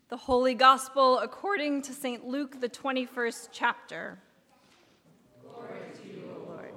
The Holy Gospel according to St. Luke, the 21st chapter. Glory to you, O Lord.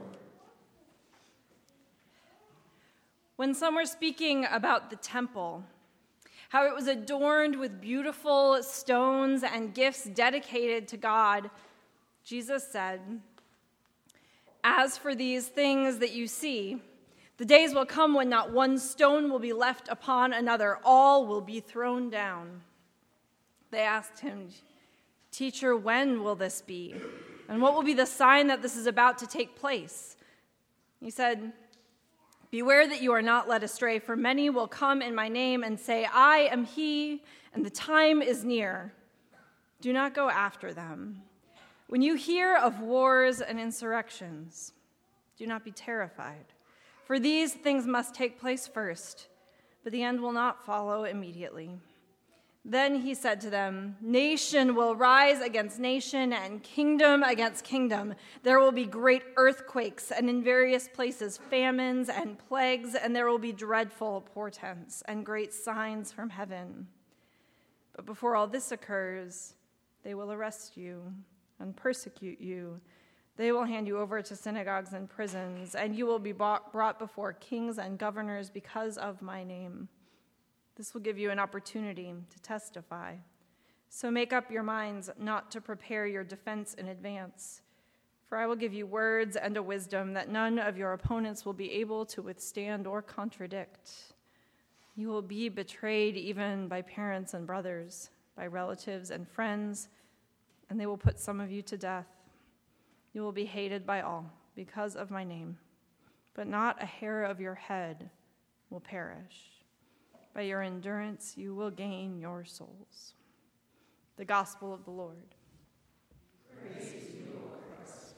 When some were speaking about the temple, how it was adorned with beautiful stones and gifts dedicated to God, Jesus said, "As for these things that you see, the days will come when not one stone will be left upon another, all will be thrown down." They asked him, "Teacher, when will this be? And what will be the sign that this is about to take place?" He said, "Beware that you are not led astray, for many will come in my name and say, 'I am he,' and the time is near. Do not go after them. When you hear of wars and insurrections, do not be terrified, for these things must take place first, but the end will not follow immediately." Then he said to them, "Nation will rise against nation and kingdom against kingdom. There will be great earthquakes and in various places famines and plagues, and there will be dreadful portents and great signs from heaven. But before all this occurs, they will arrest you and persecute you. They will hand you over to synagogues and prisons, and you will be brought before kings and governors because of my name. This will give you an opportunity to testify. So make up your minds not to prepare your defense in advance, for I will give you words and a wisdom that none of your opponents will be able to withstand or contradict. You will be betrayed even by parents and brothers, by relatives and friends, and they will put some of you to death. You will be hated by all because of my name, but not a hair of your head will perish. By your endurance, you will gain your souls." The Gospel of the Lord. Praise to you, O Christ.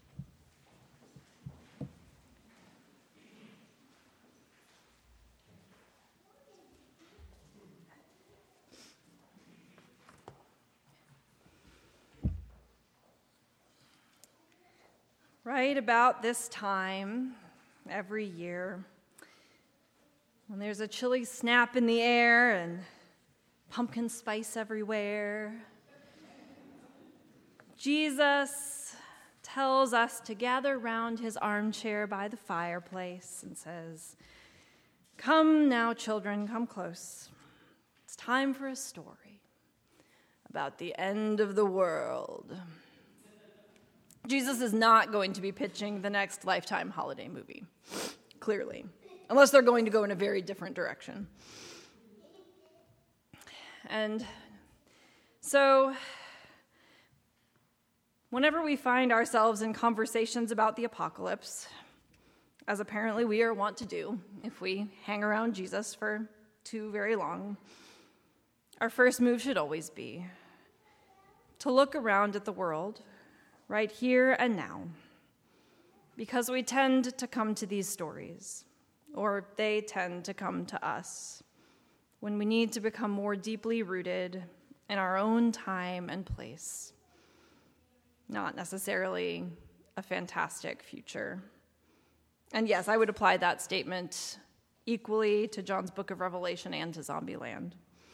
Right about this time, every year, when there's a chilly snap in the air and pumpkin spice everywhere, Jesus tells us to gather round his armchair by the fireplace and says, "Come now, children, come close. It's time for a story about the end of the world." Jesus is not going to be pitching the next Lifetime holiday movie, clearly, unless they're going to go in a very different direction. And so, whenever we find ourselves in conversations about the apocalypse, as apparently we are wont to do if we hang around Jesus for too very long, our first move should always be to look around at the world, right here and now, because we tend to come to these stories, or they tend to come to us, when we need to become more deeply rooted in our own time and place, not necessarily a fantastic future. And yes, I would apply that statement equally to John's Book of Revelation and to Zombieland.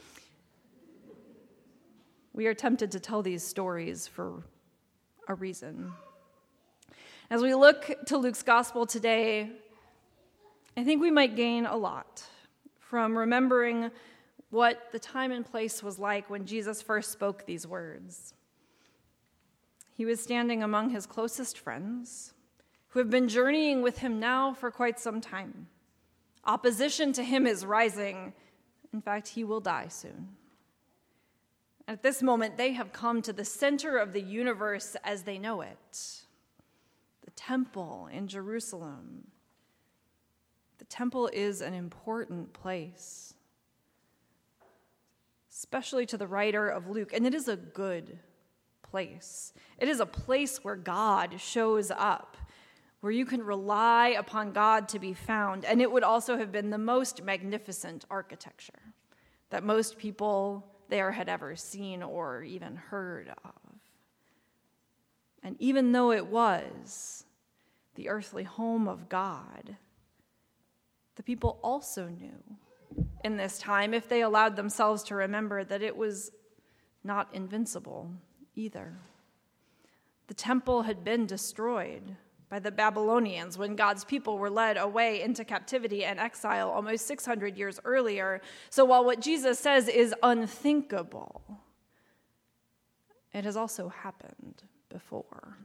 We are tempted to tell these stories for a reason. As we look to Luke's gospel today, I think we might gain a lot from remembering what the time and place was like when Jesus first spoke these words. He was standing among his closest friends, who have been journeying with him now for quite some time. Opposition to him is rising. In fact, he will die soon. At this moment, they have come to the center of the universe as they know it, the temple in Jerusalem. The temple is an important place, especially to the writer of Luke, and it is a good place. It is a place where God shows up, where you can rely upon God to be found, and it would also have been the most magnificent architecture that most people there had ever seen or even heard of. And even though it was the earthly home of God, the people also knew in this time, if they allowed themselves to remember, that it was not invincible either. The temple had been destroyed by the Babylonians when God's people were led away into captivity and exile almost 600 years earlier. So while what Jesus says is unthinkable, it has also happened before.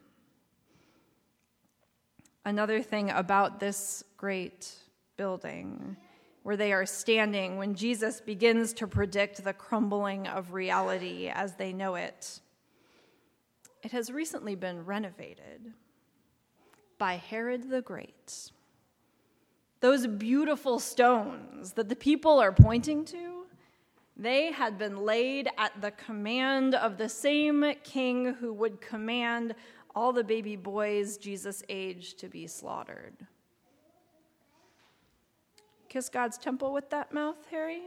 Another thing about this great building where they are standing when Jesus begins to predict the crumbling of reality as they know it, it has recently been renovated by Herod the Great. Those beautiful stones that the people are pointing to, they had been laid at the command of the same king who would command all the baby boys Jesus' age to be slaughtered. Kiss God's temple with that mouth, Harry?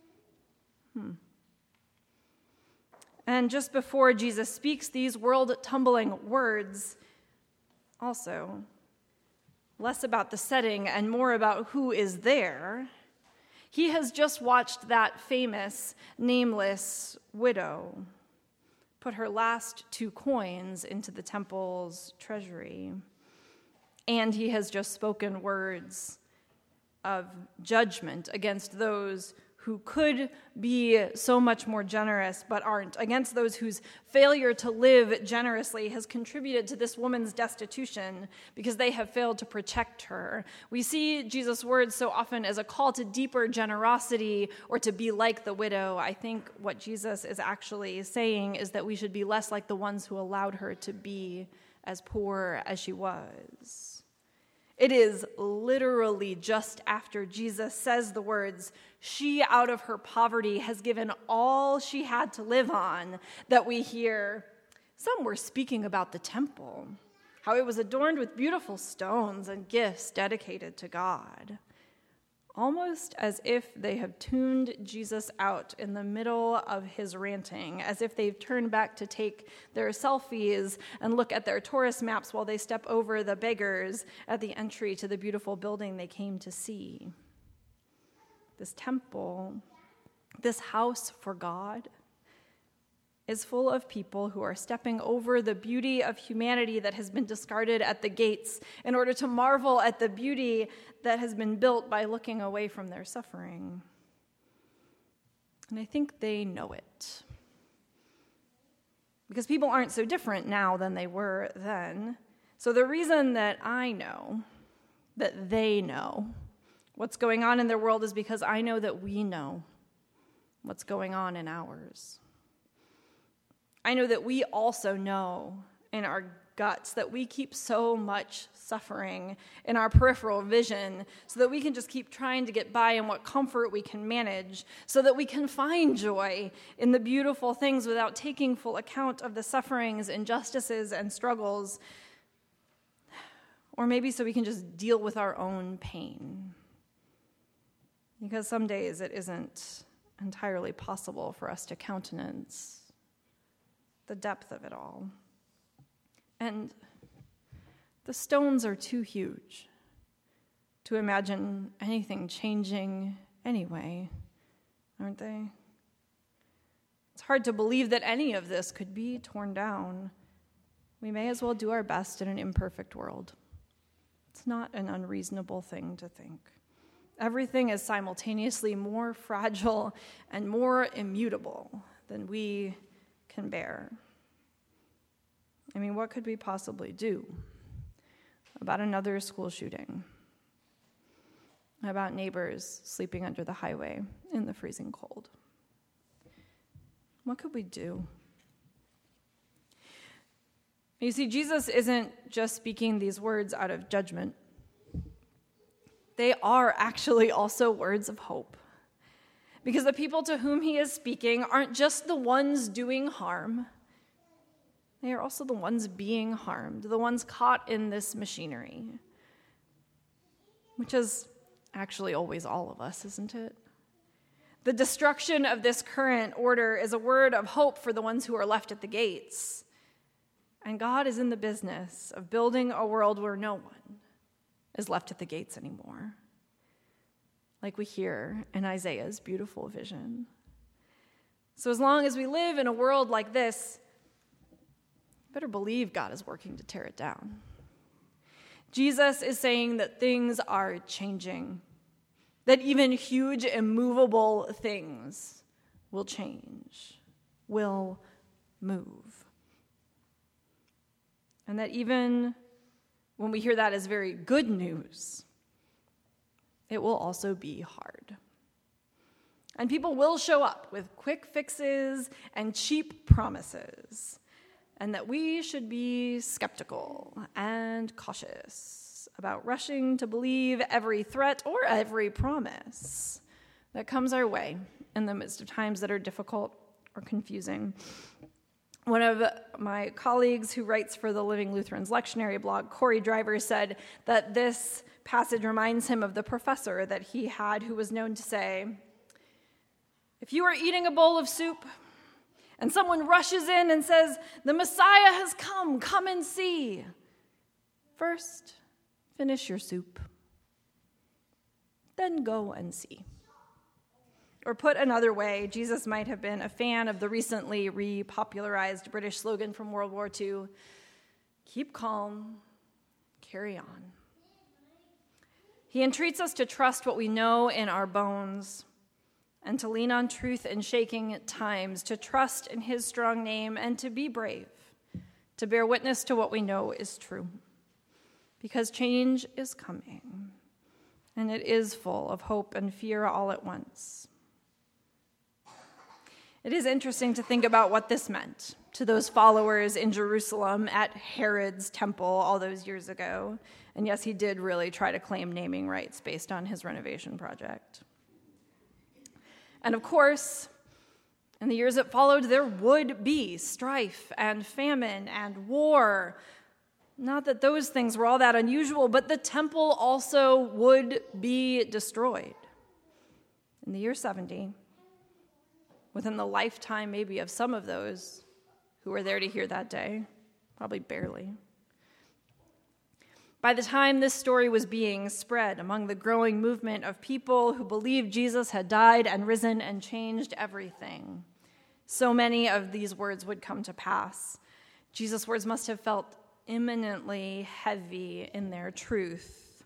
And just before Jesus speaks these world-tumbling words, also, less about the setting and more about who is there, he has just watched that famous, nameless widow put her last 2 coins into the temple's treasury. And he has just spoken words of judgment against those who could be so much more generous but aren't, against those whose failure to live generously has contributed to this woman's destitution because they have failed to protect her. We see Jesus' words so often as a call to deeper generosity or to be like the widow. I think what Jesus is actually saying is that we should be less like the ones who allowed her to be as poor as she was. It is literally just after Jesus says the words, "She out of her poverty has given all she had to live on," that we hear, some were speaking about the temple, how it was adorned with beautiful stones and gifts dedicated to God. Almost as if they have tuned Jesus out in the middle of his ranting, as if they've turned back to take their selfies and look at their tourist maps while they step over the beggars at the entry to the beautiful building they came to see. This temple, this house for God, is full of people who are stepping over the beauty of humanity that has been discarded at the gates in order to marvel at the beauty that has been built by looking away from their suffering. And I think they know it. Because people aren't so different now than they were then. So the reason that I know, that they know what's going on in their world is because I know that we know what's going on in ours. I know that we also know in our guts that we keep so much suffering in our peripheral vision so that we can just keep trying to get by in what comfort we can manage so that we can find joy in the beautiful things without taking full account of the sufferings, injustices, and struggles. Or maybe so we can just deal with our own pain. Because some days it isn't entirely possible for us to countenance the depth of it all. And the stones are too huge to imagine anything changing anyway, aren't they? It's hard to believe that any of this could be torn down. We may as well do our best in an imperfect world. It's not an unreasonable thing to think. Everything is simultaneously more fragile and more immutable than we can bear. I mean, what could we possibly do about another school shooting? About neighbors sleeping under the highway in the freezing cold? What could we do? You see, Jesus isn't just speaking these words out of judgment. They are actually also words of hope. Because the people to whom he is speaking aren't just the ones doing harm. They are also the ones being harmed, the ones caught in this machinery, which is actually always all of us, isn't it? The destruction of this current order is a word of hope for the ones who are left at the gates. And God is in the business of building a world where no one is left at the gates anymore, like we hear in Isaiah's beautiful vision. So as long as we live in a world like this, you better believe God is working to tear it down. Jesus is saying that things are changing, that even huge, immovable things will change, will move. And that even when we hear that as very good news, it will also be hard. And people will show up with quick fixes and cheap promises, and that we should be skeptical and cautious about rushing to believe every threat or every promise that comes our way in the midst of times that are difficult or confusing. One of my colleagues who writes for the Living Lutherans lectionary blog, Corey Driver, said that this passage reminds him of the professor that he had who was known to say, "If you are eating a bowl of soup and someone rushes in and says, 'The Messiah has come and see,' first finish your soup, then go and see." Or put another way, Jesus might have been a fan of the recently repopularized British slogan from World War II, "Keep calm, carry on." He entreats us to trust what we know in our bones and to lean on truth in shaking times, to trust in his strong name and to be brave, to bear witness to what we know is true. Because change is coming, and it is full of hope and fear all at once. It is interesting to think about what this meant to those followers in Jerusalem at Herod's temple all those years ago. And yes, he did really try to claim naming rights based on his renovation project. And of course, in the years that followed, there would be strife and famine and war. Not that those things were all that unusual, but the temple also would be destroyed. In the year 70, within the lifetime maybe of some of those who were there to hear that day, probably barely. By the time this story was being spread among the growing movement of people who believed Jesus had died and risen and changed everything, so many of these words would come to pass. Jesus' words must have felt imminently heavy in their truth.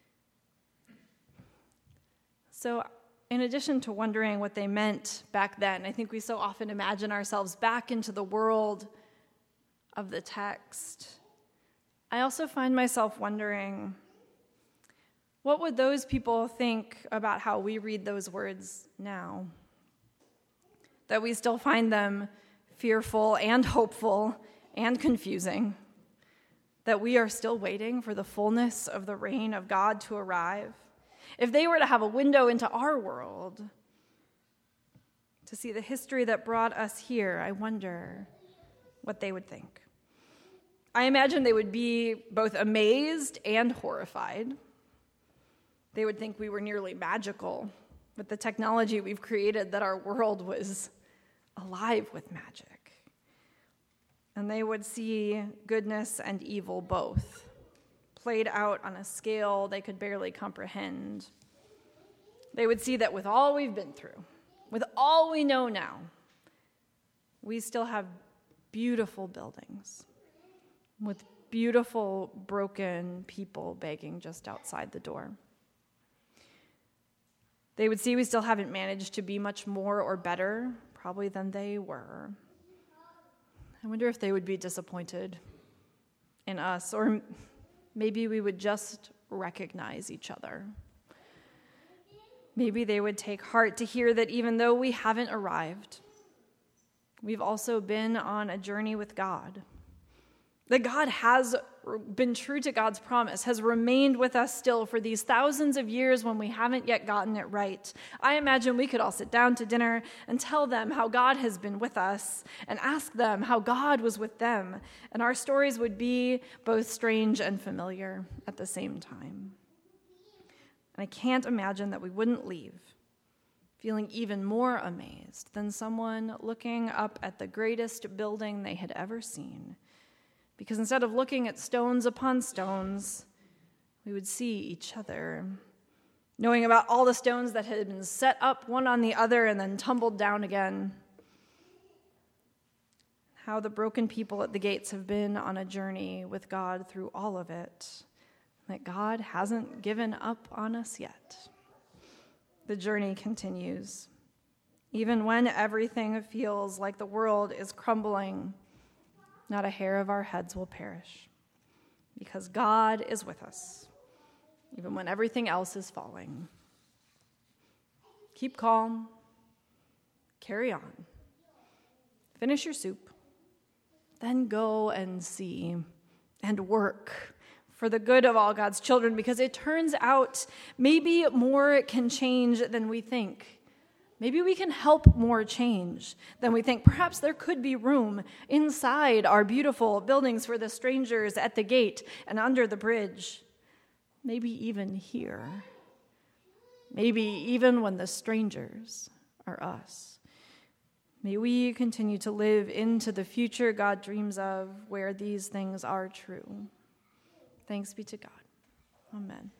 So, in addition to wondering what they meant back then, I think we so often imagine ourselves back into the world of the text. I also find myself wondering, what would those people think about how we read those words now? That we still find them fearful and hopeful and confusing. That we are still waiting for the fullness of the reign of God to arrive. If they were to have a window into our world, to see the history that brought us here, I wonder what they would think. I imagine they would be both amazed and horrified. They would think we were nearly magical with the technology we've created, that our world was alive with magic. And they would see goodness and evil both, played out on a scale they could barely comprehend. They would see that with all we've been through, with all we know now, we still have beautiful buildings with beautiful, broken people begging just outside the door. They would see we still haven't managed to be much more or better, probably, than they were. I wonder if they would be disappointed in us, or maybe we would just recognize each other. Maybe they would take heart to hear that even though we haven't arrived, we've also been on a journey with God. That God has been true to God's promise, has remained with us still for these thousands of years when we haven't yet gotten it right. I imagine we could all sit down to dinner and tell them how God has been with us and ask them how God was with them. And our stories would be both strange and familiar at the same time. And I can't imagine that we wouldn't leave feeling even more amazed than someone looking up at the greatest building they had ever seen. Because instead of looking at stones upon stones, we would see each other, knowing about all the stones that had been set up one on the other and then tumbled down again, how the broken people at the gates have been on a journey with God through all of it, that God hasn't given up on us yet. The journey continues. Even when everything feels like the world is crumbling, not a hair of our heads will perish, because God is with us, even when everything else is falling. Keep calm. Carry on. Finish your soup. Then go and see and work for the good of all God's children, because it turns out maybe more can change than we think. Maybe we can help more change than we think. Perhaps there could be room inside our beautiful buildings for the strangers at the gate and under the bridge. Maybe even here. Maybe even when the strangers are us. May we continue to live into the future God dreams of, where these things are true. Thanks be to God. Amen.